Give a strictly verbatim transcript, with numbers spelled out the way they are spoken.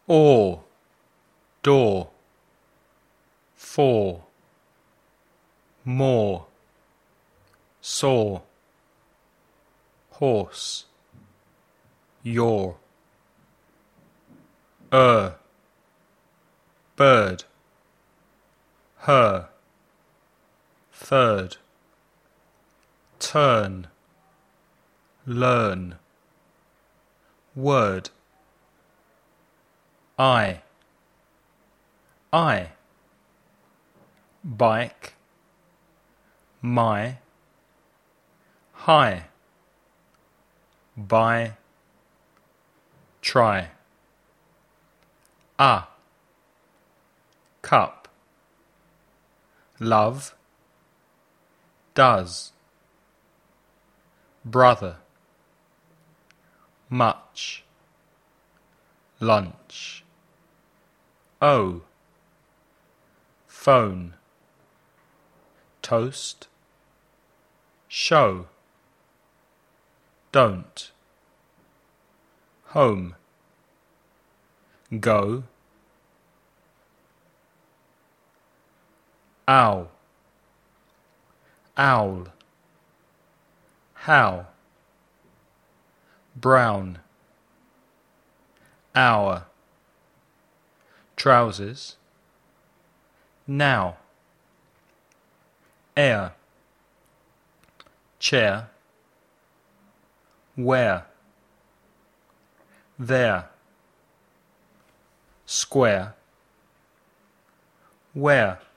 or, door, for, more, saw, horse, your, er, bird, her, third, turn, learn, word, I, I, bike, my, high, buy, try, a, cup, love, does, brother, much, lunch, oh, phone, toast, show, don't, home, go, owl, owl, how, brown, hour, trousers, now, air, chair, where, there, square, where.